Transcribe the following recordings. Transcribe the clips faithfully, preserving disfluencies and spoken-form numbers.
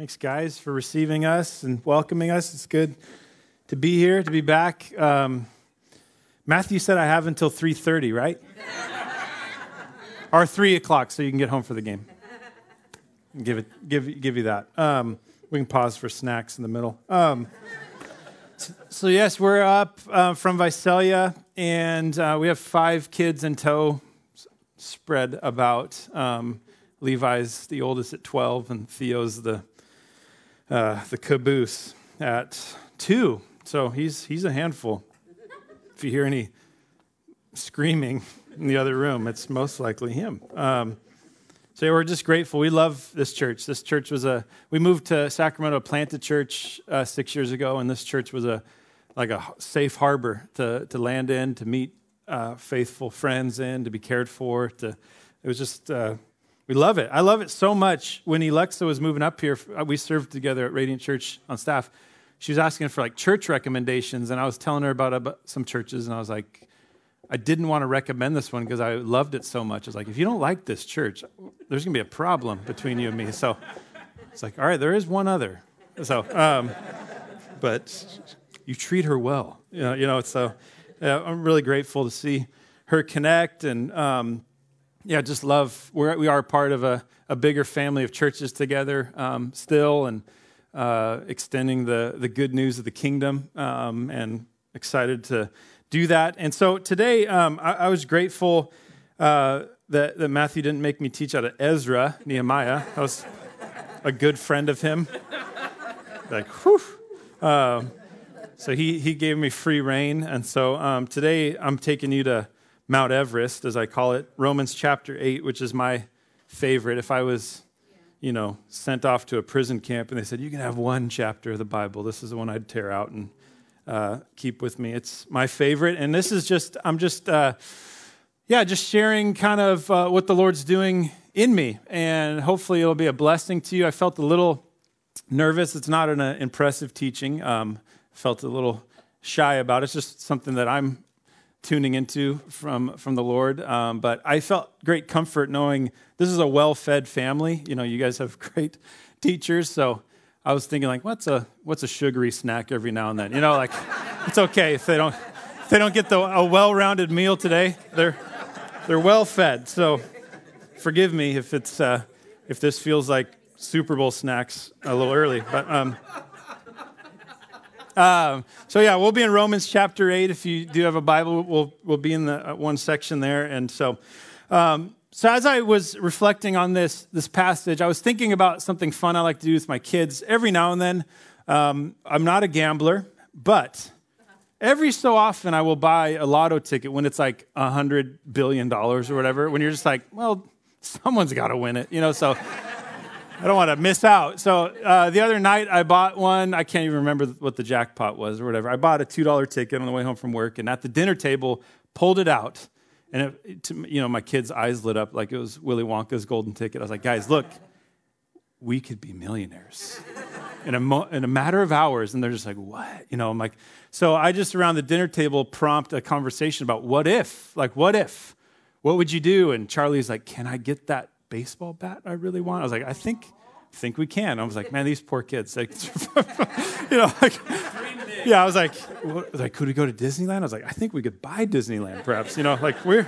Thanks, guys, for receiving us and welcoming us. It's good to be here, to be back. Um, Matthew said I have until three thirty, right? Or three o'clock, so you can get home for the game. Give it, give, give you that. Um, we can pause for snacks in the middle. Um, so, so, yes, we're up uh, from Visalia, and uh, we have five kids in tow spread about. Um, Levi's the oldest at twelve, and Theo's the uh, the caboose at two. So he's he's a handful. If you hear any screaming in the other room, it's most likely him. Um, so yeah, we're just grateful. We love this church. This church was a, we moved to Sacramento, a planted church uh, six years ago, and this church was a like a safe harbor to to land in, to meet uh, faithful friends in, to be cared for. To it was just, uh, we love it. I love it so much. When Alexa was moving up here, we served together at Radiant Church on staff. She was asking for like church recommendations, and I was telling her about, about some churches, and I was like, I didn't want to recommend this one because I loved it so much. I was like, if you don't like this church, there's going to be a problem between you and me. So it's like, all right, there is one other. So, um, but you treat her well. You know, you know. So uh, I'm really grateful to see her connect, and um, yeah, just love. We're, we are part of a, a bigger family of churches together um, still, and uh, extending the the good news of the kingdom, um, and excited to do that. And so today, um, I, I was grateful uh, that, that Matthew didn't make me teach out of Ezra, Nehemiah. I was a good friend of him. Like, whew. Um, so he he gave me free reign. And so um, today I'm taking you to Mount Everest, as I call it, Romans chapter eight, which is my favorite. If I was, you know, sent off to a prison camp and they said, you can have one chapter of the Bible, this is the one I'd tear out and Uh, keep with me. It's my favorite, and this is just, I'm just, uh, yeah, just sharing kind of uh, what the Lord's doing in me, and hopefully it'll be a blessing to you. I felt a little nervous. It's not an uh, impressive teaching. Um, felt a little shy about it. It's just something that I'm tuning into from, from the Lord, um, but I felt great comfort knowing this is a well-fed family. You know, you guys have great teachers, so I was thinking, like, what's a what's a sugary snack every now and then? You know, like, it's okay if they don't if they don't get the, a well-rounded meal today. They're they're well fed. So forgive me if it's uh, if this feels like Super Bowl snacks a little early. But um, um, so yeah, we'll be in Romans chapter eight. If you do have a Bible, we'll we'll be in the uh, one section there. And so. Um, So as I was reflecting on this this passage, I was thinking about something fun I like to do with my kids every now and then. Um, I'm not a gambler, but every so often I will buy a lotto ticket when it's like one hundred billion dollars or whatever, when you're just like, well, someone's got to win it, you know, so I don't want to miss out. So uh, the other night I bought one. I can't even remember what the jackpot was or whatever. I bought a two dollar ticket on the way home from work, and at the dinner table, pulled it out. And, it, to, you know, my kids' eyes lit up like it was Willy Wonka's golden ticket. I was like, guys, look, we could be millionaires in a, mo- in a matter of hours. And they're just like, what? You know, I'm like, so I just around the dinner table prompt a conversation about what if? Like, what if? What would you do? And Charlie's like, can I get that baseball bat I really want? I was like, I think think we can. I was like, man, these poor kids. Like, you know, like... Yeah, I was like, what? I was like, could we go to Disneyland? I was like, I think we could buy Disneyland, perhaps. You know, like we're.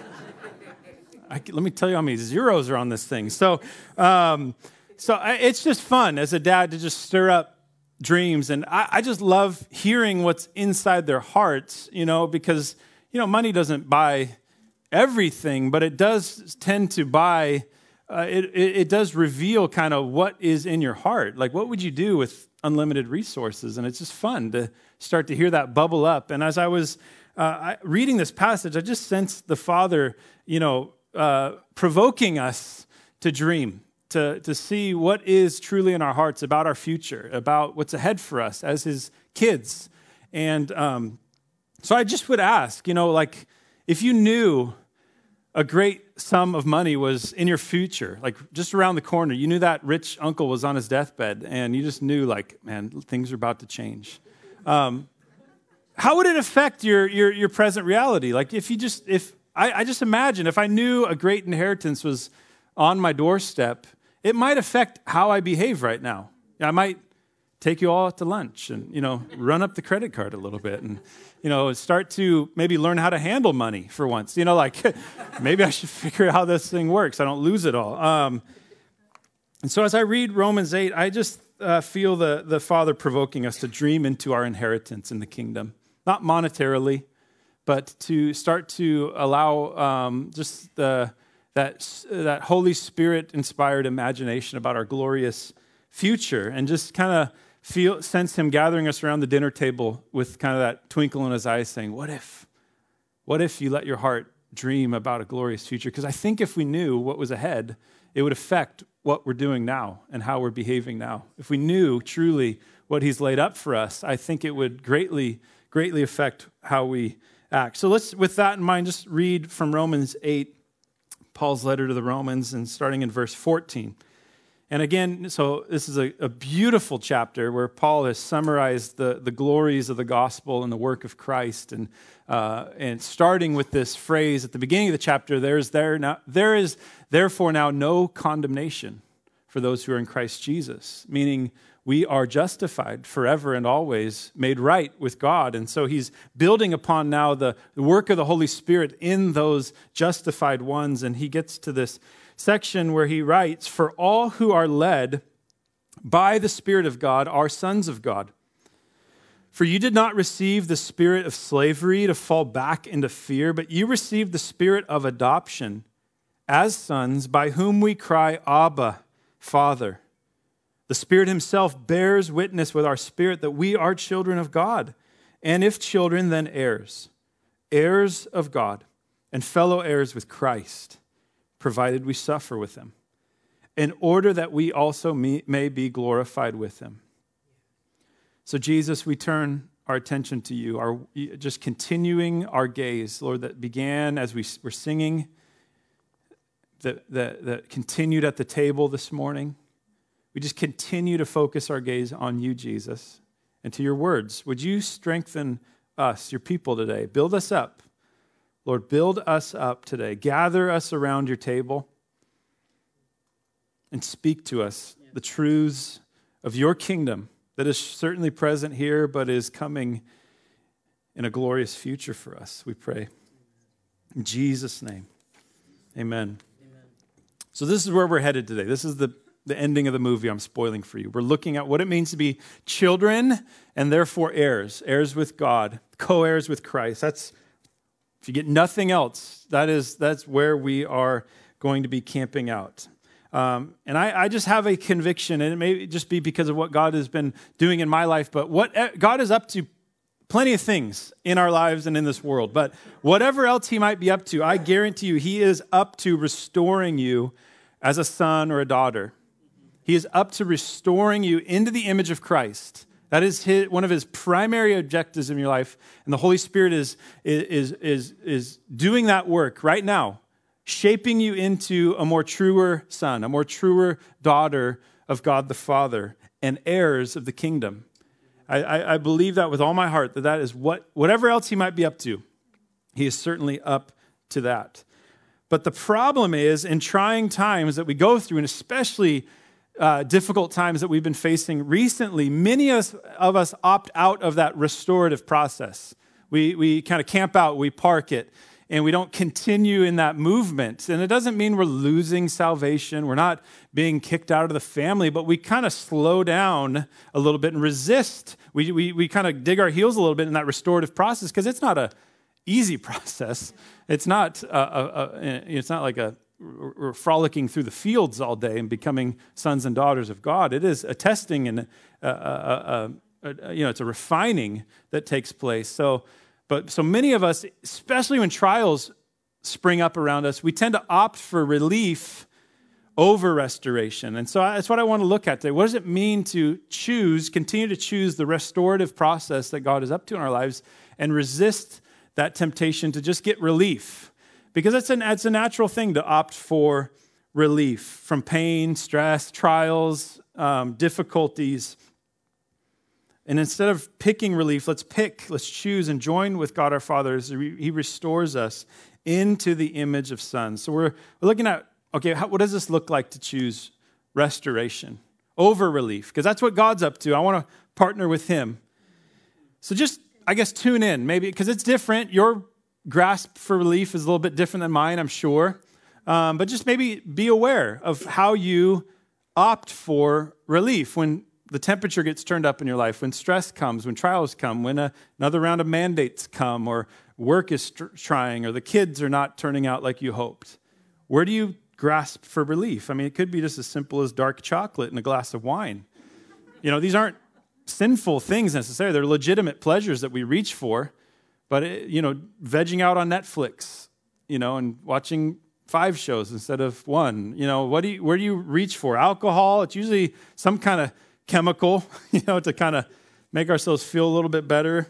I, let me tell you how many zeros are on this thing. So, um, so I, it's just fun as a dad to just stir up dreams, and I, I just love hearing what's inside their hearts. You know, because you know, money doesn't buy everything, but it does tend to buy. Uh, it, it it does reveal kind of what is in your heart. Like, what would you do with unlimited resources? And it's just fun to start to hear that bubble up. And as I was uh, I, reading this passage, I just sensed the Father, you know, uh, provoking us to dream, to, to see what is truly in our hearts about our future, about what's ahead for us as his kids. And um, so I just would ask, you know, like, if you knew a great sum of money was in your future, like just around the corner, you knew that rich uncle was on his deathbed, and you just knew, like, man, things are about to change. Um, how would it affect your your your present reality? Like, if you just, if I, I just imagine if I knew a great inheritance was on my doorstep, it might affect how I behave right now. I might take you all out to lunch and, you know, run up the credit card a little bit and, you know, start to maybe learn how to handle money for once. You know, like maybe I should figure out how this thing works. I don't lose it all. Um, and so as I read Romans eight, I just uh, feel the, the Father provoking us to dream into our inheritance in the kingdom, not monetarily, but to start to allow um, just the, that, that Holy Spirit-inspired imagination about our glorious future and just kind of feel sense him gathering us around the dinner table with kind of that twinkle in his eyes saying, what if? What if you let your heart dream about a glorious future? Because I think if we knew what was ahead, it would affect what we're doing now and how we're behaving now. If we knew truly what he's laid up for us, I think it would greatly, greatly affect how we act. So let's, with that in mind, just read from Romans eight, Paul's letter to the Romans, and starting in verse fourteen. And again, so this is a, a beautiful chapter where Paul has summarized the, the glories of the gospel and the work of Christ. And uh, and starting with this phrase at the beginning of the chapter, there is there now there is therefore now no condemnation for those who are in Christ Jesus, meaning we are justified forever and always, made right with God. And so he's building upon now the, the work of the Holy Spirit in those justified ones. And he gets to this section where he writes, for all who are led by the Spirit of God are sons of God. For you did not receive the spirit of slavery to fall back into fear, but you received the spirit of adoption as sons, by whom we cry, Abba, Father. The Spirit himself bears witness with our spirit that we are children of God, and if children, then heirs, heirs of God, and fellow heirs with Christ, provided we suffer with him, in order that we also may be glorified with him. So Jesus, we turn our attention to you, our, just continuing our gaze, Lord, that began as we were singing, that, that, that continued at the table this morning. We just continue to focus our gaze on you, Jesus, and to your words. Would you strengthen us, your people today? Build us up. Lord, build us up today. Gather us around your table and speak to us the truths of your kingdom that is certainly present here, but is coming in a glorious future for us, we pray. In Jesus' name, amen. Amen. So this is where we're headed today. This is the, the ending of the movie I'm spoiling for you. We're looking at what it means to be children and therefore heirs, heirs with God, co-heirs with Christ. That's, if you get nothing else, that is that's where we are going to be camping out. Um, and I, I just have a conviction, and it may just be because of what God has been doing in my life, but what God is up to, plenty of things in our lives and in this world. But whatever else he might be up to, I guarantee you, he is up to restoring you as a son or a daughter. He is up to restoring you into the image of Christ. That is his, one of his primary objectives in your life. And the Holy Spirit is, is, is, is doing that work right now, shaping you into a more truer son, a more truer daughter of God the Father, and heirs of the kingdom. I, I, I believe that with all my heart, that that is what, whatever else he might be up to, he is certainly up to that. But the problem is, in trying times that we go through, and especially uh, difficult times that we've been facing recently, many of us, of us opt out of that restorative process. We, we kind of camp out, we park it, and we don't continue in that movement. And it doesn't mean we're losing salvation. We're not being kicked out of the family, but we kind of slow down a little bit and resist. We we, we kind of dig our heels a little bit in that restorative process because it's not a easy process. It's not a, a, a, it's not like a we're frolicking through the fields all day and becoming sons and daughters of God. It is a testing and a, a, a, a, you know it's a refining that takes place. So. But so many of us, especially when trials spring up around us, we tend to opt for relief over restoration. And so that's what I want to look at today. What does it mean to choose, continue to choose the restorative process that God is up to in our lives and resist that temptation to just get relief? Because it's, an, it's a natural thing to opt for relief from pain, stress, trials, um, difficulties. And instead of picking relief, let's pick, let's choose and join with God our Father as he restores us into the image of sons. So we're, we're looking at, okay, how, what does this look like to choose restoration? over relief, because that's what God's up to. I want to partner with him. So just, I guess, tune in, maybe, because it's different. Your grasp for relief is a little bit different than mine, I'm sure. Um, but just maybe be aware of how you opt for relief when the temperature gets turned up in your life, when stress comes, when trials come, when a, another round of mandates come, or work is st- trying, or the kids are not turning out like you hoped. Where do you grasp for relief? I mean, it could be just as simple as dark chocolate and a glass of wine. You know, these aren't sinful things necessarily. They're legitimate pleasures that we reach for. But, it, you know, vegging out on Netflix, you know, and watching five shows instead of one. You know, what do you, where do you reach for? Alcohol, it's usually some kind of chemical, you know, to kind of make ourselves feel a little bit better.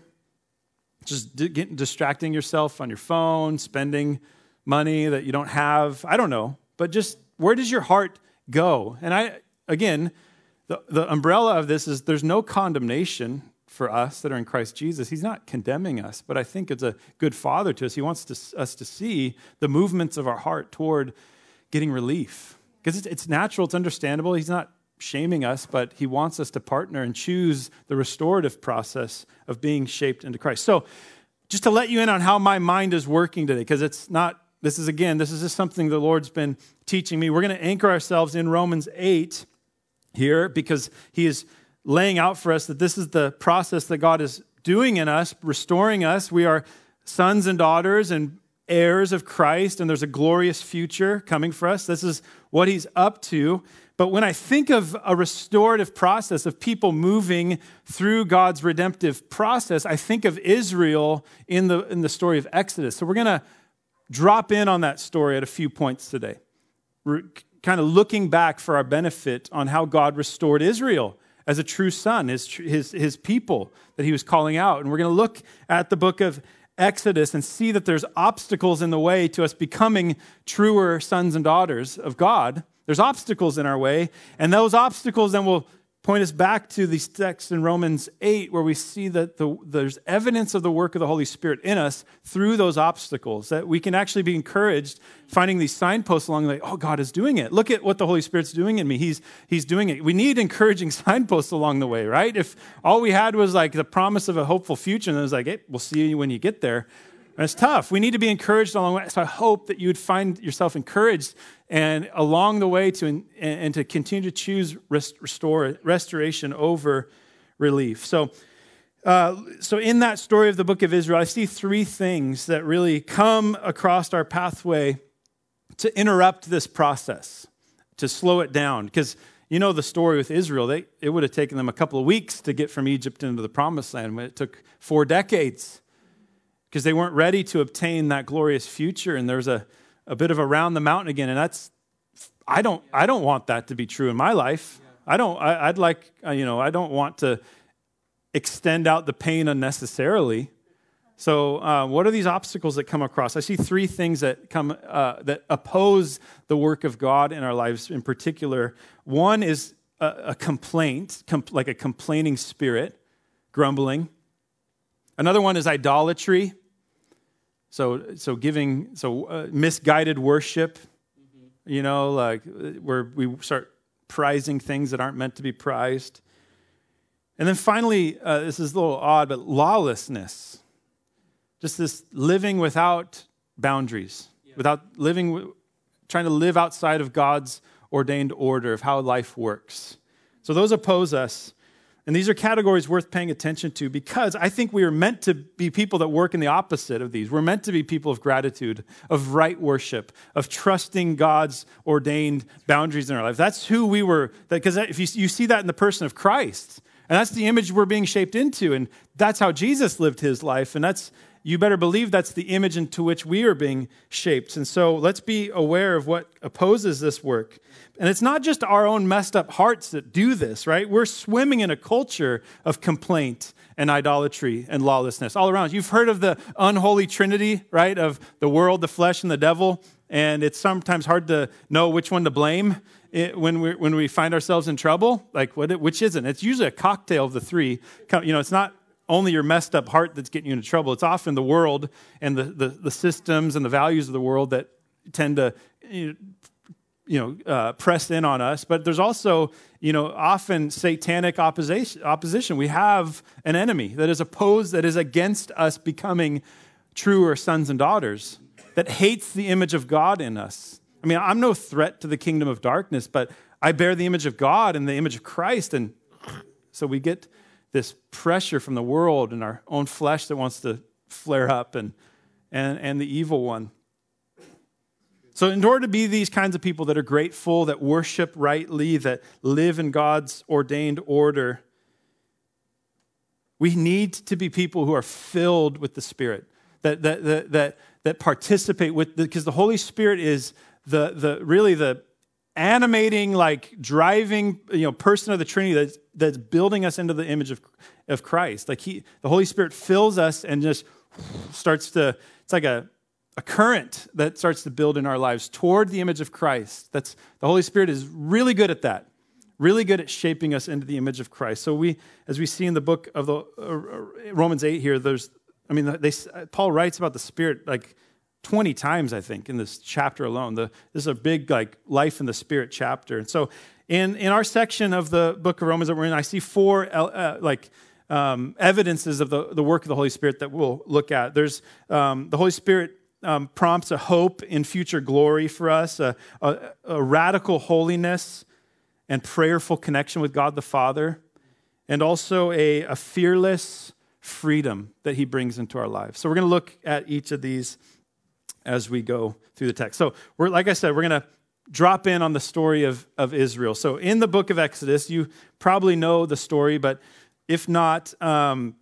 Just d- getting, distracting yourself on your phone, spending money that you don't have. I don't know. But just where does your heart go? And I, again, the, the umbrella of this is there's no condemnation for us that are in Christ Jesus. He's not condemning us, but I think it's a good father to us. He wants to, us to see the movements of our heart toward getting relief. Because it's, it's natural, it's understandable. He's not shaming us, but he wants us to partner and choose the restorative process of being shaped into Christ. So just to let you in on how my mind is working today, because it's not, this is again, this is just something the Lord's been teaching me. We're going to anchor ourselves in Romans eight here because he is laying out for us that this is the process that God is doing in us, restoring us. We are sons and daughters and heirs of Christ, and there's a glorious future coming for us. This is what he's up to. But when I think of a restorative process of people moving through God's redemptive process, I think of Israel in the, in the story of Exodus. So we're going to drop in on that story at a few points today. We're kind of looking back for our benefit on how God restored Israel as a true son, his, his, his people that he was calling out. And we're going to look at the book of Exodus and see that there's obstacles in the way to us becoming truer sons and daughters of God. There's obstacles in our way, and those obstacles then will point us back to these texts in Romans eight, where we see that the, there's evidence of the work of the Holy Spirit in us through those obstacles, that we can actually be encouraged finding these signposts along the way. Oh, God is doing it. Look at what the Holy Spirit's doing in me. He's, he's doing it. We need encouraging signposts along the way, right? If all we had was like the promise of a hopeful future, and it was like, hey, we'll see you when you get there. And it's tough. We need to be encouraged along the way. So I hope that you would find yourself encouraged and along the way to and, and to continue to choose rest, restore restoration over relief. So, uh, so in that story of the book of Israel, I see three things that really come across our pathway to interrupt this process, to slow it down. Because you know the story with Israel, they, it would have taken them a couple of weeks to get from Egypt into the promised land. It took four decades. Because they weren't ready to obtain that glorious future, and there's a, a bit of around the mountain again, and that's I don't I don't want that to be true in my life. I don't I, I'd like you know I don't want to extend out the pain unnecessarily. So, uh, what are these obstacles that come across? I see three things that come uh, that oppose the work of God in our lives. In particular, one is a, a complaint, com- like a complaining spirit, grumbling. Another one is idolatry. So, so giving, so uh, misguided worship, mm-hmm. you know, like where we start prizing things that aren't meant to be prized. And then finally, uh, this is a little odd, but lawlessness. Just this living without boundaries, yeah. without living, trying to live outside of God's ordained order of how life works. So those oppose us. And these are categories worth paying attention to because I think we are meant to be people that work in the opposite of these. We're meant to be people of gratitude, of right worship, of trusting God's ordained boundaries in our life. That's who we were, because if you, you see that in the person of Christ, and that's the image we're being shaped into, and that's how Jesus lived his life, and that's you better believe that's the image into which we are being shaped. And so let's be aware of what opposes this work. And it's not just our own messed up hearts that do this, right? We're swimming in a culture of complaint and idolatry and lawlessness all around. You've heard of the unholy trinity, right? Of the world, the flesh, and the devil. And it's sometimes hard to know which one to blame it, when we when we find ourselves in trouble. Like, what? Which isn't? It's usually a cocktail of the three. You know, it's not only your messed up heart that's getting you into trouble. It's often the world and the, the, the systems and the values of the world that tend to you know, you know, uh, press in on us, but there's also, you know, often satanic opposition. Opposition. We have an enemy that is opposed, that is against us becoming truer sons and daughters, that hates the image of God in us. I mean, I'm no threat to the kingdom of darkness, but I bear the image of God and the image of Christ, and so we get this pressure from the world and our own flesh that wants to flare up, and and and the evil one. So in order to be these kinds of people that are grateful, that worship rightly, that live in God's ordained order, we need to be people who are filled with the Spirit, that that that that, that participate with, because the, the Holy Spirit is the the really the animating, like driving, you know, person of the Trinity that's that's building us into the image of of Christ. Like he, the Holy Spirit fills us and just starts to. It's like a a current that starts to build in our lives toward the image of Christ. That's the Holy Spirit is really good at that, really good at shaping us into the image of Christ. So we, as we see in the book of the uh, Romans eight here, there's, I mean, they Paul writes about the Spirit like twenty times, I think, in this chapter alone. The, this is a big like life in the Spirit chapter. And so in in our section of the book of Romans that we're in, I see four uh, like um, evidences of the the work of the Holy Spirit that we'll look at. There's um, the Holy Spirit. Um, prompts a hope in future glory for us, a, a, a radical holiness and prayerful connection with God the Father, and also a, a fearless freedom that he brings into our lives. So we're going to look at each of these as we go through the text. So we're, like I said, we're going to drop in on the story of, of Israel. So in the book of Exodus, you probably know the story, but if not, um,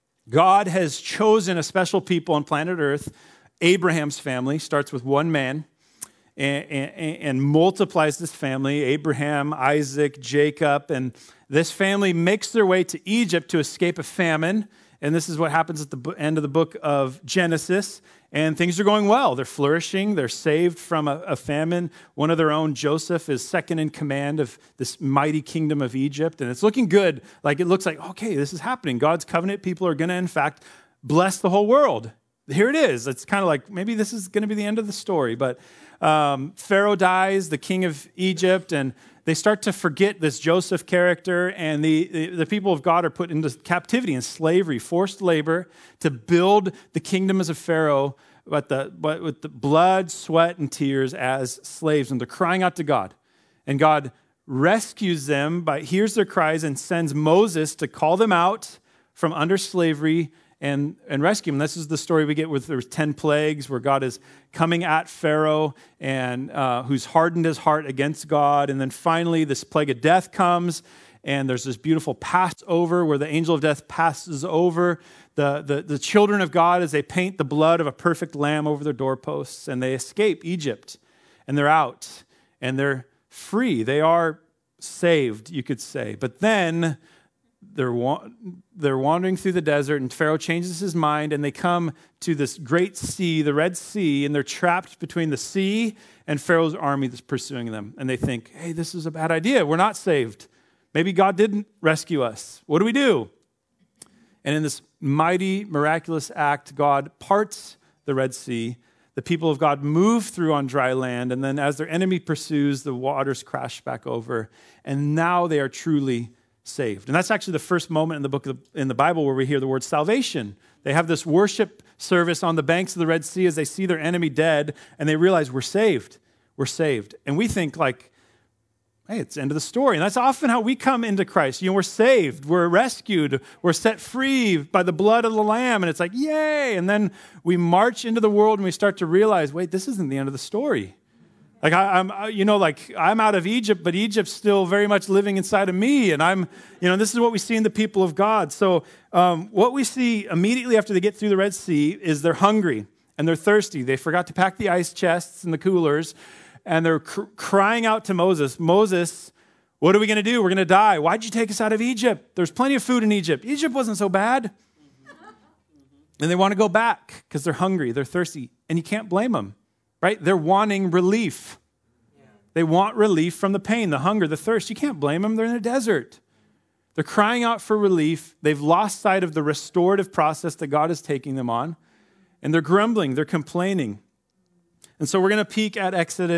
God has chosen a special people on planet Earth. Abraham's family starts with one man and, and, and multiplies this family, Abraham, Isaac, Jacob, and this family makes their way to Egypt to escape a famine, and this is what happens at the end of the book of Genesis, and things are going well. They're flourishing. They're saved from a, a famine. One of their own, Joseph, is second in command of this mighty kingdom of Egypt, and it's looking good. Like it looks like, okay, this is happening. God's covenant people are going to, in fact, bless the whole world. Here it is. It's kind of like maybe this is going to be the end of the story. But um, Pharaoh dies, the king of Egypt, and they start to forget this Joseph character, and the, the, the people of God are put into captivity and slavery, forced labor to build the kingdoms of Pharaoh, but, the, but with the blood, sweat, and tears as slaves. And they're crying out to God. And God rescues them, by hears their cries, and sends Moses to call them out from under slavery and, and rescue them. This is the story we get with there's ten plagues where God is coming at Pharaoh and uh, who's hardened his heart against God. And then finally this plague of death comes, and there's this beautiful Passover where the angel of death passes over the, the, the children of God as they paint the blood of a perfect lamb over their doorposts, and they escape Egypt, and they're out, and they're free. They are saved, you could say. But then They're wa- they're wandering through the desert, and Pharaoh changes his mind, and they come to this great sea, the Red Sea, and they're trapped between the sea and Pharaoh's army that's pursuing them. And they think, hey, this is a bad idea. We're not saved. Maybe God didn't rescue us. What do we do? And in this mighty, miraculous act, God parts the Red Sea. The people of God move through on dry land, and then as their enemy pursues, the waters crash back over, and now they are truly saved. And that's actually the first moment in the book of the, in the Bible where we hear the word salvation. They have this worship service on the banks of the Red Sea as they see their enemy dead, and they realize we're saved. We're saved. And we think like, hey, it's the end of the story. And that's often how we come into Christ. You know, we're saved, we're rescued, we're set free by the blood of the Lamb, and it's like, yay! And then we march into the world and we start to realize, wait, this isn't the end of the story. Like I, I'm, you know, like I'm out of Egypt, but Egypt's still very much living inside of me. And I'm, you know, this is what we see in the people of God. So um, what we see immediately after they get through the Red Sea is they're hungry and they're thirsty. They forgot to pack the ice chests and the coolers, and they're cr- crying out to Moses, Moses, what are we going to do? We're going to die. Why'd you take us out of Egypt? There's plenty of food in Egypt. Egypt wasn't so bad. And they want to go back because they're hungry, they're thirsty, and you can't blame them. Right? They're wanting relief. Yeah. They want relief from the pain, the hunger, the thirst. You can't blame them. They're in a desert. They're crying out for relief. They've lost sight of the restorative process that God is taking them on. And they're grumbling. They're complaining. And so we're going to peek at Exodus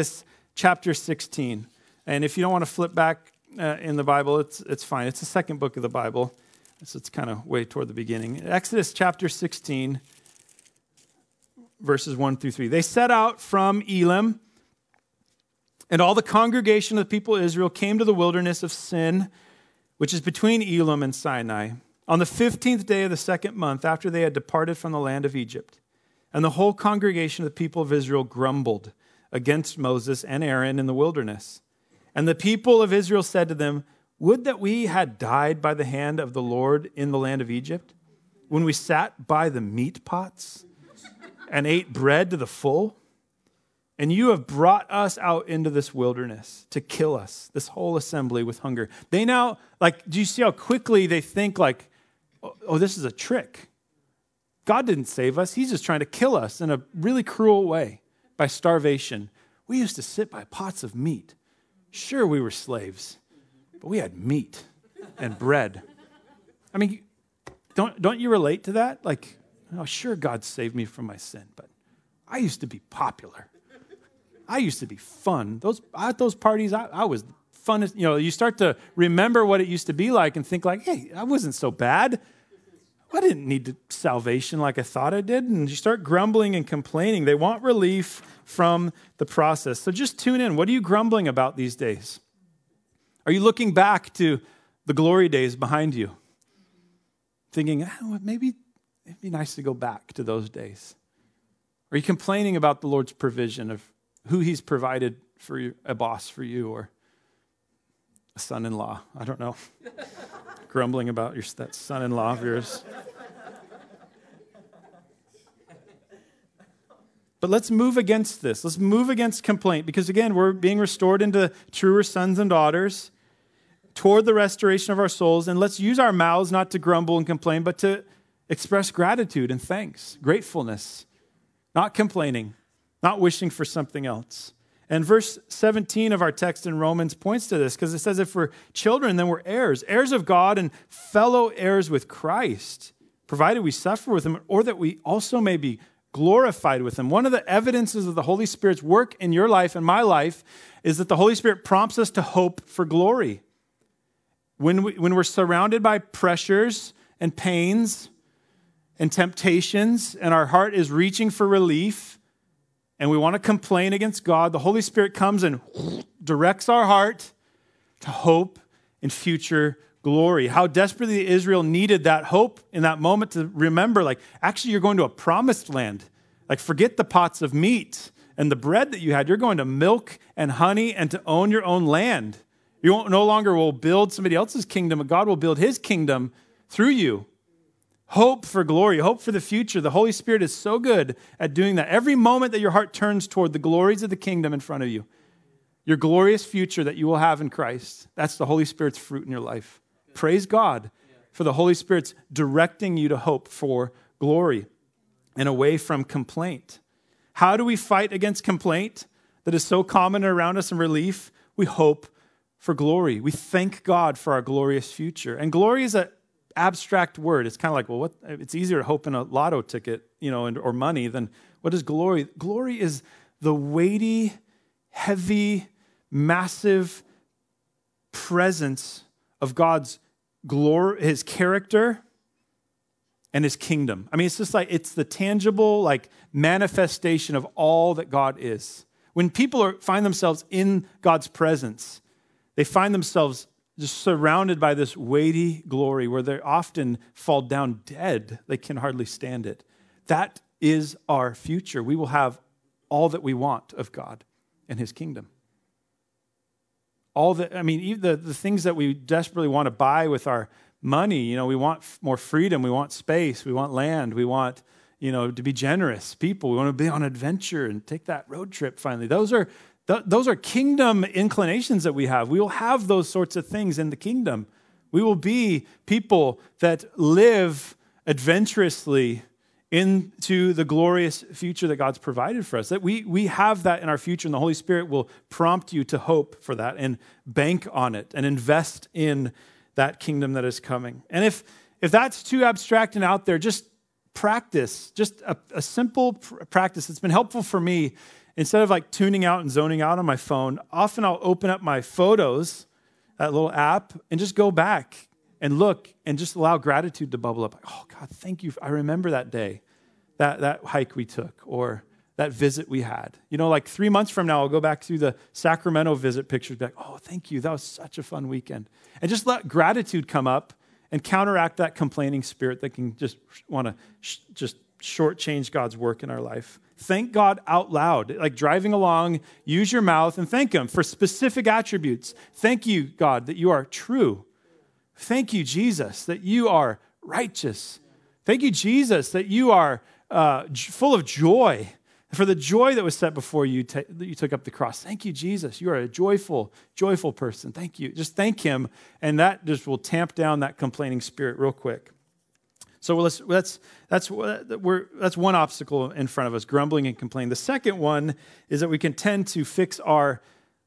chapter sixteen. And if you don't want to flip back uh, in the Bible, it's it's fine. It's the second book of the Bible, so it's kind of way toward the beginning. Exodus chapter sixteen, verses one through three. They set out from Elim, and all the congregation of the people of Israel came to the wilderness of Sin, which is between Elim and Sinai, on the fifteenth day of the second month after they had departed from the land of Egypt. And the whole congregation of the people of Israel grumbled against Moses and Aaron in the wilderness. And the people of Israel said to them, would that we had died by the hand of the Lord in the land of Egypt, when we sat by the meat pots and ate bread to the full? And you have brought us out into this wilderness to kill us, this whole assembly, with hunger. They now, like, do you see how quickly they think like, oh, this is a trick. God didn't save us. He's just trying to kill us in a really cruel way by starvation. We used to sit by pots of meat. Sure, we were slaves, but we had meat and bread. I mean, don't, don't you relate to that? Like, oh, sure, God saved me from my sin, but I used to be popular. I used to be fun. Those at those parties, I, I was funnest. You know, you start to remember what it used to be like and think like, hey, I wasn't so bad. I didn't need salvation like I thought I did. And you start grumbling and complaining. They want relief from the process. So just tune in. What are you grumbling about these days? Are you looking back to the glory days behind you? Thinking, oh, maybe it'd be nice to go back to those days. Are you complaining about the Lord's provision of who he's provided for you, a boss for you, or a son-in-law? I don't know. Grumbling about your that son-in-law of yours. But let's move against this. Let's move against complaint, because again, we're being restored into truer sons and daughters toward the restoration of our souls. And let's use our mouths not to grumble and complain, but to express gratitude and thanks, gratefulness, not complaining, not wishing for something else. And verse seventeen of our text in Romans points to this, because it says if we're children, then we're heirs, heirs of God and fellow heirs with Christ, provided we suffer with him, or that we also may be glorified with him. One of the evidences of the Holy Spirit's work in your life and my life is that the Holy Spirit prompts us to hope for glory. When, we, when we're surrounded by pressures and pains and temptations, and our heart is reaching for relief, and we want to complain against God, the Holy Spirit comes and directs our heart to hope in future glory. How desperately Israel needed that hope in that moment to remember, like, actually, you're going to a promised land. Like, forget the pots of meat and the bread that you had. You're going to milk and honey and to own your own land. You won't, no longer will build somebody else's kingdom, but God will build his kingdom through you. Hope for glory, hope for the future. The Holy Spirit is so good at doing that. Every moment that your heart turns toward the glories of the kingdom in front of you, your glorious future that you will have in Christ, that's the Holy Spirit's fruit in your life. Praise God for the Holy Spirit's directing you to hope for glory and away from complaint. How do we fight against complaint that is so common around us and relief? We hope for glory. We thank God for our glorious future. And glory is an abstract word. It's kind of like, well, what? It's easier to hope in a lotto ticket, you know, and, or money than what is glory? Glory is the weighty, heavy, massive presence of God's glory, his character, and his kingdom. I mean, it's just like, it's the tangible, like, manifestation of all that God is. When people are, find themselves in God's presence, they find themselves just surrounded by this weighty glory where they often fall down dead. They can hardly stand it. That is our future. We will have all that we want of God and his kingdom. All the, I mean, even the, the things that we desperately want to buy with our money, you know, we want more freedom, we want space, we want land, we want, you know, to be generous people, we want to be on adventure and take that road trip finally. Those are th- those are kingdom inclinations that we have. We will have those sorts of things in the kingdom. We will be people that live adventurously into the glorious future that God's provided for us. That we we have that in our future, and the Holy Spirit will prompt you to hope for that and bank on it and invest in that kingdom that is coming. And if if that's too abstract and out there, just practice, just a, a simple pr- practice that's been helpful for me instead of like tuning out and zoning out on my phone, often I'll open up my photos, that little app, and just go back and look and just allow gratitude to bubble up. Like, oh, God, thank you. I remember that day, that, that hike we took, or that visit we had. You know, like three months from now, I'll go back to the Sacramento visit pictures, be like, oh, thank you. That was such a fun weekend. And just let gratitude come up and counteract that complaining spirit that can just want to sh- just shortchange God's work in our life. Thank God out loud, like driving along, use your mouth and thank him for specific attributes. Thank you, God, that you are true. Thank you, Jesus, that you are righteous. Thank you, Jesus, that you are uh, j- full of joy. For the joy that was set before you, t- you took up the cross. Thank you, Jesus. You are a joyful, joyful person. Thank you. Just thank him, and that just will tamp down that complaining spirit real quick. So let's, that's, that's, we're, that's one obstacle in front of us, grumbling and complaining. The second one is that we can tend to fix our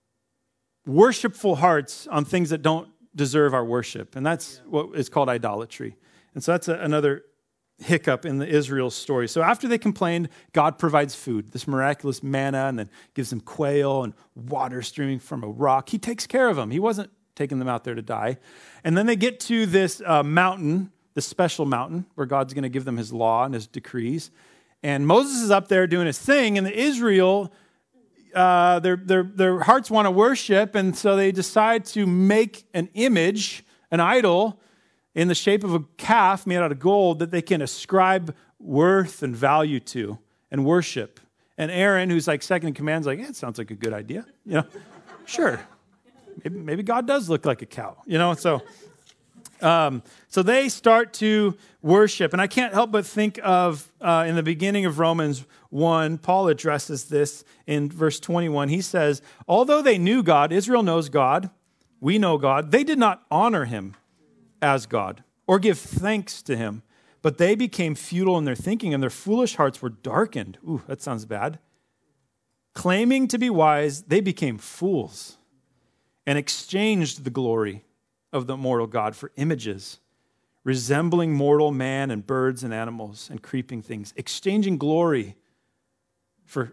worshipful hearts on things that don't deserve our worship, and that's what is called idolatry. And so that's a, another hiccup in the Israel story. So after they complained, God provides food, this miraculous manna, and then gives them quail and water streaming from a rock. He takes care of them. He wasn't taking them out there to die. And then they get to this uh, mountain, this special mountain, where God's going to give them his law and his decrees. And Moses is up there doing his thing, and the Israel, uh, their, their, their hearts want to worship, and so they decide to make an image, an idol, in the shape of a calf made out of gold that they can ascribe worth and value to and worship. And Aaron, who's like second in command, is like, yeah, it sounds like a good idea. You know, sure. Maybe, maybe God does look like a cow, you know, so... Um, so they start to worship. And I can't help but think of, uh, in the beginning of Romans one, Paul addresses this in verse twenty-one. He says, although they knew God, Israel knows God, we know God, they did not honor him as God or give thanks to him, but they became futile in their thinking and their foolish hearts were darkened. Ooh, that sounds bad. Claiming to be wise, they became fools and exchanged the glory of the immortal God for images, resembling mortal man and birds and animals and creeping things. Exchanging glory for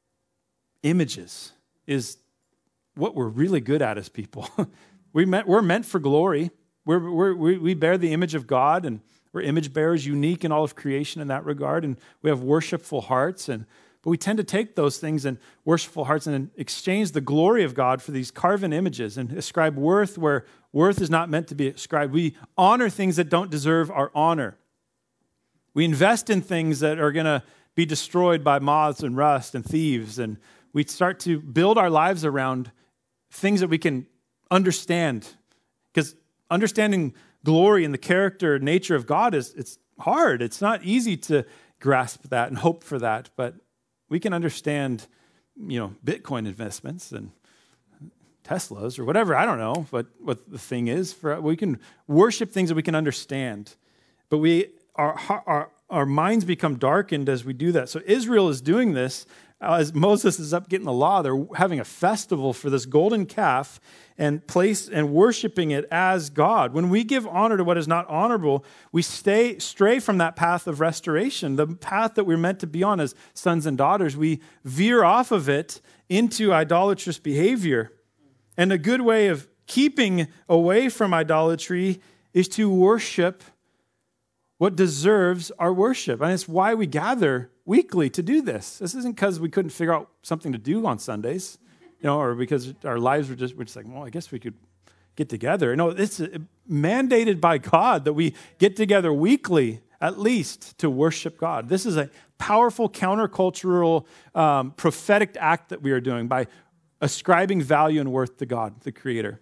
images is what we're really good at as people. we meant, we're meant for glory. We're, we're, we bear the image of God, and we're image bearers, unique in all of creation in that regard, and we have worshipful hearts, and but we tend to take those things and worshipful hearts and exchange the glory of God for these carven images and ascribe worth where worth is not meant to be ascribed. We honor things that don't deserve our honor. We invest in things that are going to be destroyed by moths and rust and thieves, and we start to build our lives around things that we can understand, because understanding glory and the character and nature of God is it's hard. It's not easy to grasp that and hope for that, but we can understand, you know, Bitcoin investments and Teslas or whatever. I don't know what, what the thing is. For we can worship things that we can understand, but we our our our minds become darkened as we do that. So Israel is doing this uh, as Moses is up getting the law. They're having a festival for this golden calf and place and worshiping it as God. When we give honor to what is not honorable, we stay stray from that path of restoration, the path that we're meant to be on as sons and daughters. We veer off of it into idolatrous behavior. And a good way of keeping away from idolatry is to worship what deserves our worship. And it's why we gather weekly to do this. This isn't because we couldn't figure out something to do on Sundays, you know, or because our lives were just, we're just like, well, I guess we could get together. No, it's mandated by God that we get together weekly, at least, to worship God. This is a powerful countercultural um, prophetic act that we are doing by ascribing value and worth to God, the Creator.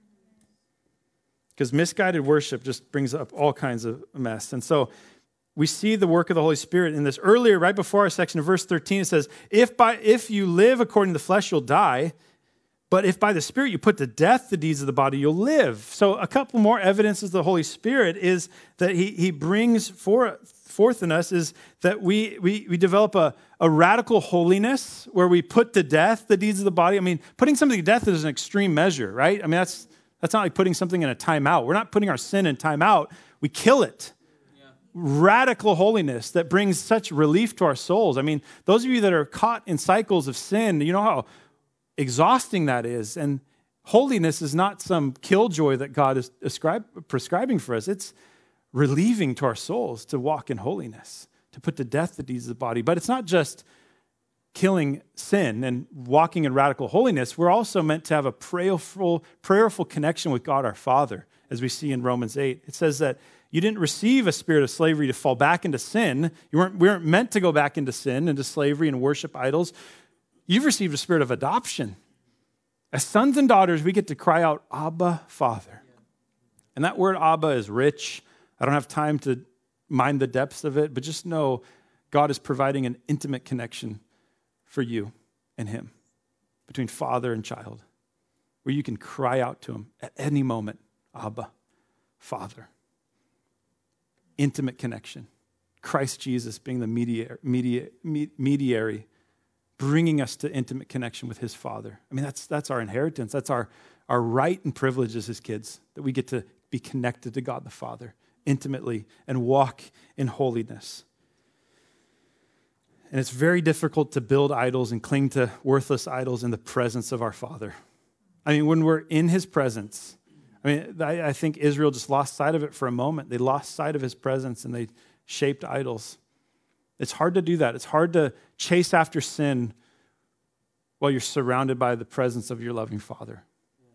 Because misguided worship just brings up all kinds of mess. And so we see the work of the Holy Spirit in this. Earlier, right before our section of verse thirteen, it says, if by if you live according to the flesh, you'll die. But if by the Spirit you put to death the deeds of the body, you'll live. So a couple more evidences of the Holy Spirit is that he, he brings for, forth in us is that we, we, we develop a, a radical holiness where we put to death the deeds of the body. I mean, putting something to death is an extreme measure, right? I mean, that's that's not like putting something in a timeout. We're not putting our sin in timeout. We kill it. Yeah. radical holiness that brings such relief to our souls. I mean, those of you that are caught in cycles of sin, you know how exhausting that is. And holiness is not some killjoy that God is ascribe, prescribing for us. It's relieving to our souls to walk in holiness, to put to death the deeds of the body. But it's not just killing sin and walking in radical holiness. We're also meant to have a prayerful, prayerful connection with God our Father, as we see in Romans eight. It says that you didn't receive a spirit of slavery to fall back into sin. You weren't, we weren't meant to go back into sin, into slavery and worship idols. You've received a spirit of adoption. As sons and daughters, we get to cry out, Abba, Father. And that word Abba is rich. I don't have time to mind the depths of it, but just know God is providing an intimate connection for you and him, between father and child, where you can cry out to him at any moment, Abba, Father. Intimate connection. Christ Jesus being the mediator, media, mediary, bringing us to intimate connection with his Father. I mean, that's that's our inheritance. That's our, our right and privilege as his kids, that we get to be connected to God the Father intimately and walk in holiness. And it's very difficult to build idols and cling to worthless idols in the presence of our Father. I mean, when we're in his presence, I mean, I, I think Israel just lost sight of it for a moment. They lost sight of his presence and they shaped idols. It's hard to do that. It's hard to chase after sin while you're surrounded by the presence of your loving Father.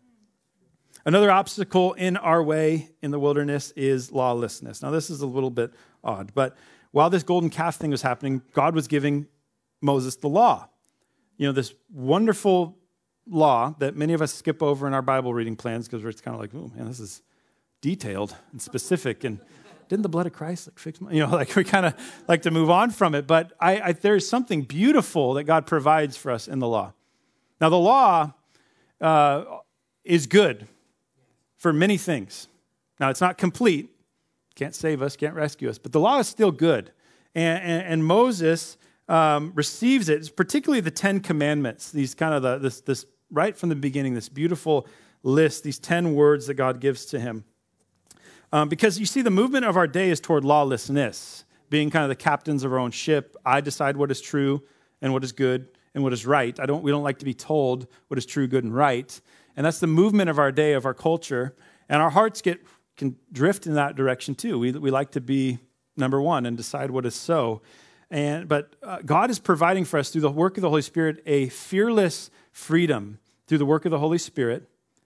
Another obstacle in our way in the wilderness is lawlessness. Now, this is a little bit odd, but while this golden calf thing was happening, God was giving Moses the law. You know, this wonderful law that many of us skip over in our Bible reading plans because we're kind of like, oh man, this is detailed and specific. And didn't the blood of Christ like fix my, you know, like we kind of like to move on from it. But I, I, there is something beautiful that God provides for us in the law. Now, the law uh, is good for many things. Now, it's not complete. Can't save us, can't rescue us. But the law is still good. And, and, and Moses um, receives it, particularly the Ten Commandments, these kind of the, this, this right from the beginning, this beautiful list, these ten words that God gives to him. Um, because you see, the movement of our day is toward lawlessness, being kind of the captains of our own ship. I decide what is true and what is good and what is right. I don't. We don't like to be told what is true, good, and right. And that's the movement of our day, of our culture. And our hearts get can drift in that direction too. We we like to be number one and decide what is so. And but uh, God is providing for us through the work of the Holy Spirit a fearless freedom through the work of the Holy Spirit.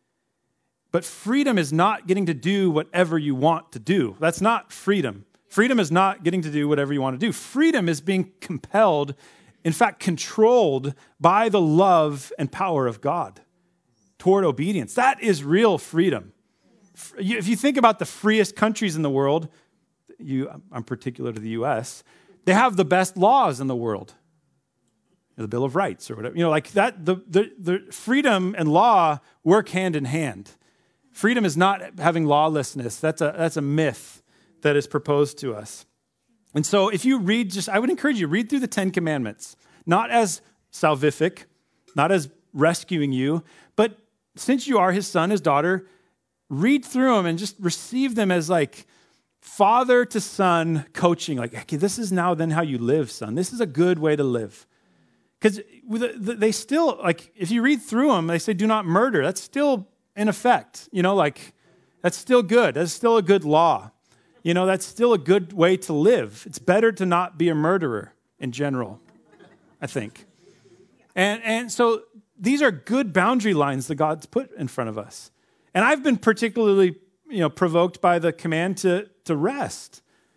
But freedom is not getting to do whatever you want to do. That's not freedom. Freedom is not getting to do whatever you want to do. Freedom is being compelled, in fact, controlled by the love and power of God toward obedience. That is real freedom. If you think about the freest countries in the world, you, I'm particular to the U S, they have the best laws in the world. The Bill of Rights or whatever. You know, like that, the, the, the freedom and law work hand in hand. Freedom is not having lawlessness. That's a, that's a myth that is proposed to us. And so if you read, just I would encourage you, read through the Ten Commandments, not as salvific, not as rescuing you, but since you are his son, his daughter, read through them and just receive them as like father to son coaching. Like, okay, this is now then how you live, son. This is a good way to live. Because they still, like, if you read through them, they say do not murder. That's still in effect. You know, like, that's still good. That's still a good law. You know, that's still a good way to live. It's better to not be a murderer in general, I think. And and so these are good boundary lines that God's put in front of us. And I've been particularly, you know, provoked by the command to, to rest.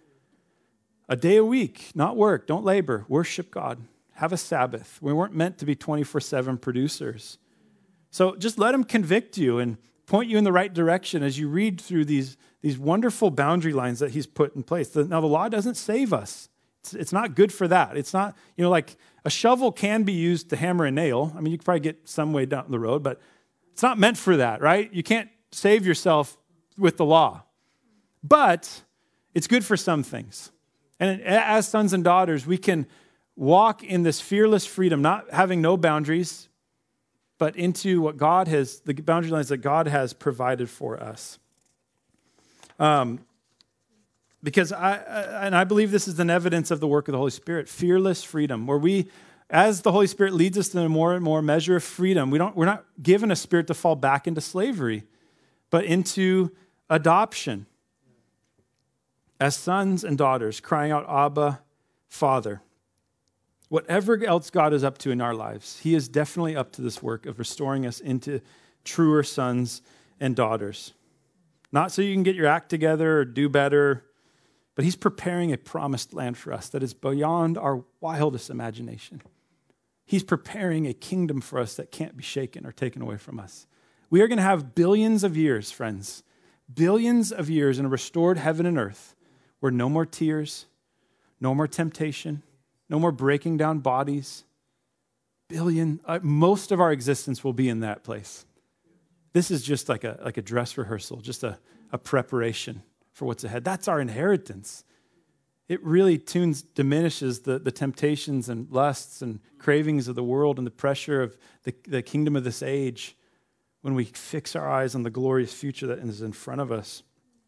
A day a week, not work, don't labor, worship God, have a Sabbath. We weren't meant to be twenty-four seven producers. So just let him convict you and point you in the right direction as you read through these, these wonderful boundary lines that he's put in place. Now, the law doesn't save us. It's, it's not good for that. It's not, you know, like a shovel can be used to hammer a nail. I mean, you could probably get some way down the road, but it's not meant for that, right? You can't save yourself with the law. But it's good for some things. And as sons and daughters, we can walk in this fearless freedom, not having no boundaries, but into what God has, the boundary lines that God has provided for us. Um, Because I, I, and I believe this is an evidence of the work of the Holy Spirit, fearless freedom, where we, as the Holy Spirit leads us to a more and more measure of freedom, we don't, we're not given a spirit to fall back into slavery, but into adoption as sons and daughters, crying out, Abba, Father. Whatever else God is up to in our lives, he is definitely up to this work of restoring us into truer sons and daughters. Not so you can get your act together or do better, but he's preparing a promised land for us that is beyond our wildest imagination. He's preparing a kingdom for us that can't be shaken or taken away from us. We are going to have billions of years, friends, billions of years in a restored heaven and earth where no more tears, no more temptation, no more breaking down bodies. Billion, uh, most of our existence will be in that place. This is just like a like a dress rehearsal, just a, a preparation for what's ahead. That's our inheritance. It really tunes, diminishes the, the temptations and lusts and cravings of the world and the pressure of the, the kingdom of this age when we fix our eyes on the glorious future that is in front of us.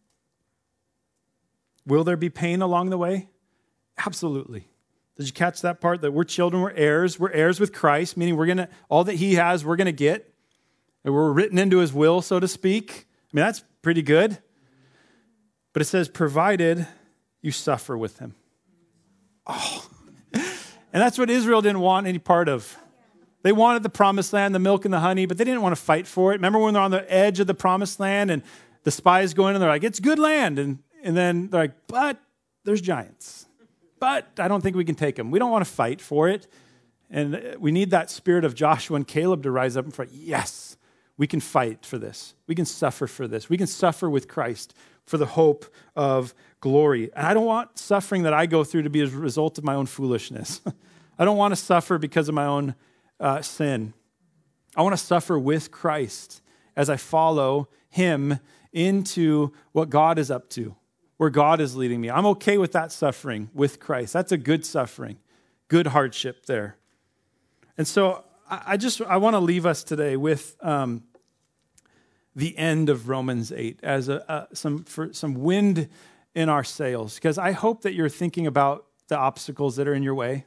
Will there be pain along the way? Absolutely. Did you catch that part? That we're children, we're heirs. We're heirs with Christ, meaning we're gonna all that he has, we're gonna get. And we're written into his will, so to speak. I mean, that's pretty good. But it says, provided you suffer with him. Oh. And that's what Israel didn't want any part of. They wanted the promised land, the milk and the honey, but they didn't want to fight for it. Remember when they're on the edge of the promised land and the spies go in and they're like, it's good land. And, and then they're like, but there's giants. But I don't think we can take them. We don't want to fight for it. And we need that spirit of Joshua and Caleb to rise up and fight. Yes, we can fight for this. We can suffer for this. We can suffer with Christ for the hope of glory. And I don't want suffering that I go through to be a result of my own foolishness. I don't want to suffer because of my own uh, sin. I want to suffer with Christ as I follow him into what God is up to, where God is leading me. I'm okay with that suffering with Christ. That's a good suffering, good hardship there. And so I just, I want to leave us today with um, the end of Romans eight as a, a some for some wind in our sails, because I hope that you're thinking about the obstacles that are in your way.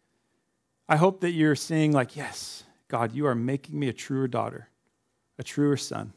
I hope that you're seeing like, yes, God, you are making me a truer daughter, a truer son.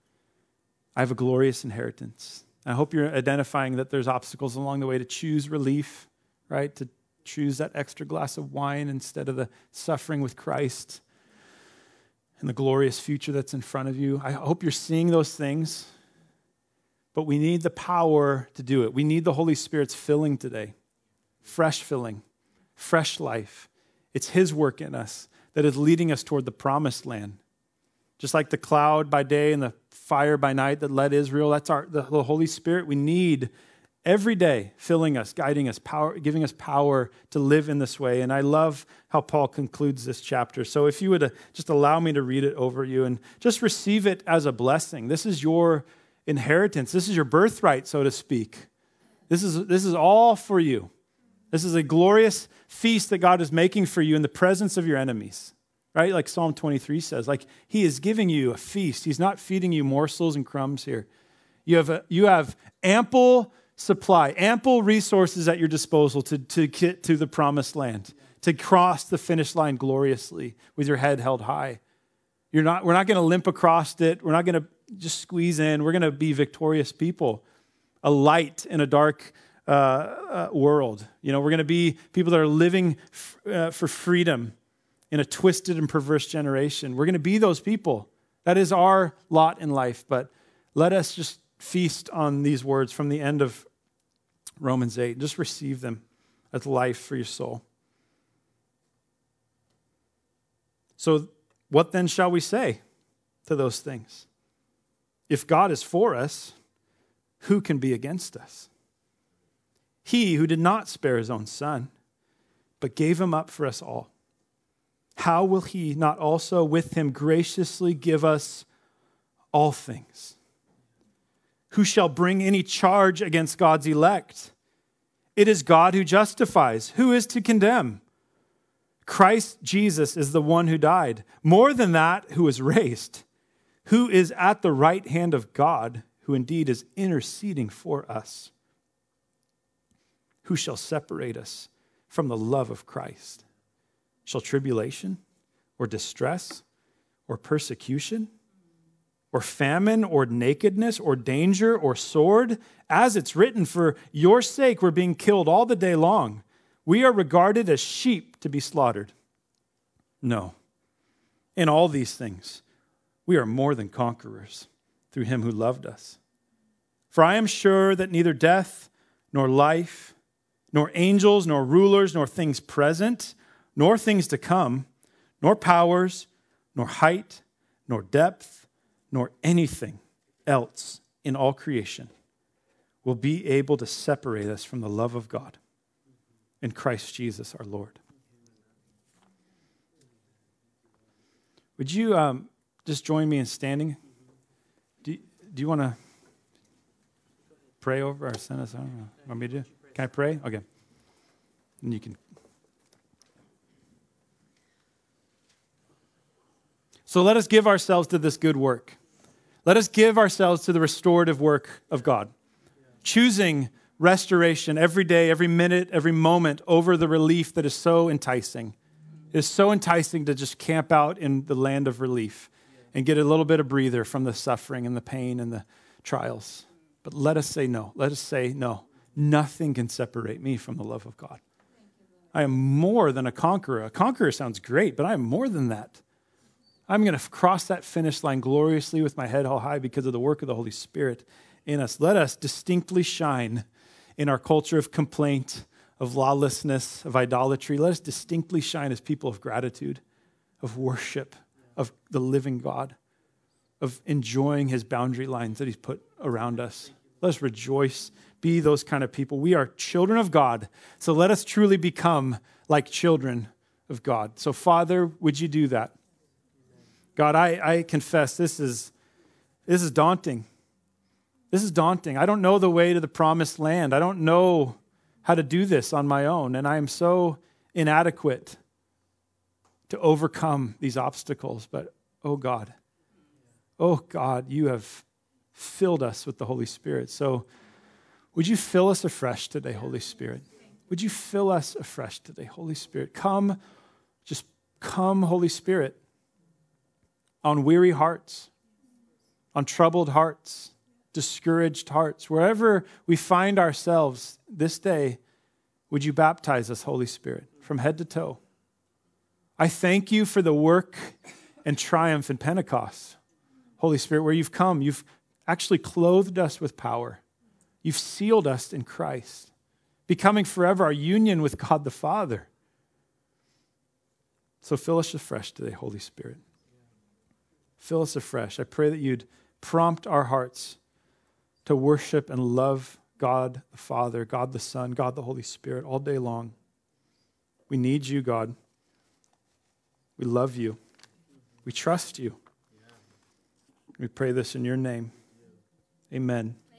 I have a glorious inheritance. I hope you're identifying that there's obstacles along the way to choose relief, right? To choose that extra glass of wine instead of the suffering with Christ and the glorious future that's in front of you. I hope you're seeing those things, but we need the power to do it. We need the Holy Spirit's filling today, fresh filling, fresh life. It's his work in us that is leading us toward the promised land. Just like the cloud by day and the fire by night that led Israel, that's our the Holy Spirit we need every day, filling us, guiding us, power, giving us power to live in this way. And I love how Paul concludes this chapter. So if you would uh, just allow me to read it over you and just receive it as a blessing. This is your inheritance. This is your birthright, so to speak. This is, this is all for you. This is a glorious feast that God is making for you in the presence of your enemies. Right? Like Psalm twenty-three says, like he is giving you a feast. He's not feeding you morsels and crumbs here. You have a, you have ample supply, ample resources at your disposal to, to get to the promised land, to cross the finish line gloriously with your head held high. You're not, we're not going to limp across it. We're not going to just squeeze in. We're going to be victorious people, a light in a dark uh, uh, world. You know, we're going to be people that are living f- uh, for freedom in a twisted and perverse generation. We're going to be those people. That is our lot in life. But let us just feast on these words from the end of Romans eight. Just receive them as life for your soul. So what then shall we say to those things? If God is for us, who can be against us? He who did not spare his own son, but gave him up for us all, how will he not also with him graciously give us all things? Who shall bring any charge against God's elect? It is God who justifies. Who is to condemn? Christ Jesus is the one who died. More than that, who was raised, who is at the right hand of God, who indeed is interceding for us. who shall separate us from the love of Christ? Shall tribulation or distress or persecution or famine or nakedness or danger or sword? As it's written, for your sake we're being killed all the day long. We are regarded as sheep to be slaughtered. No. In all these things, we are more than conquerors through him who loved us. For I am sure that neither death nor life, nor angels, nor rulers, nor things present, nor things to come, nor powers, nor height, nor depth, nor anything else in all creation will be able to separate us from the love of God in Christ Jesus our Lord. Would you um, just join me in standing? Do, do you want to pray over our sentence? I don't know. Want me to? Can I pray? Okay. And you can. So let us give ourselves to this good work. Let us give ourselves to the restorative work of God, choosing restoration every day, every minute, every moment over the relief that is so enticing. It is so enticing to just camp out in the land of relief and get a little bit of breather from the suffering and the pain and the trials. But let us say no. Let us say no. Nothing can separate me from the love of God. I am more than a conqueror. A conqueror sounds great, but I am more than that. I'm going to cross that finish line gloriously with my head held high because of the work of the Holy Spirit in us. Let us distinctly shine in our culture of complaint, of lawlessness, of idolatry. Let us distinctly shine as people of gratitude, of worship, of the living God, of enjoying his boundary lines that he's put around us. Let us rejoice, be those kind of people. We are children of God, so let us truly become like children of God. So, Father, would you do that? God, I, I confess this is, this is daunting. This is daunting. I don't know the way to the promised land. I don't know how to do this on my own, and I am so inadequate to overcome these obstacles. But, oh God, oh God, you have filled us with the Holy Spirit. So would you fill us afresh today, Holy Spirit? Would you fill us afresh today, Holy Spirit? Come, just come, Holy Spirit, on weary hearts, on troubled hearts, discouraged hearts. Wherever we find ourselves this day, would you baptize us, Holy Spirit, from head to toe? I thank you for the work and triumph in Pentecost, Holy Spirit, where you've come. You've actually clothed us with power. You've sealed us in Christ, becoming forever our union with God the Father. So fill us afresh today, Holy Spirit. Fill us afresh. I pray that you'd prompt our hearts to worship and love God the Father, God the Son, God the Holy Spirit all day long. We need you, God. We love you. We trust you. We pray this in your name. Amen.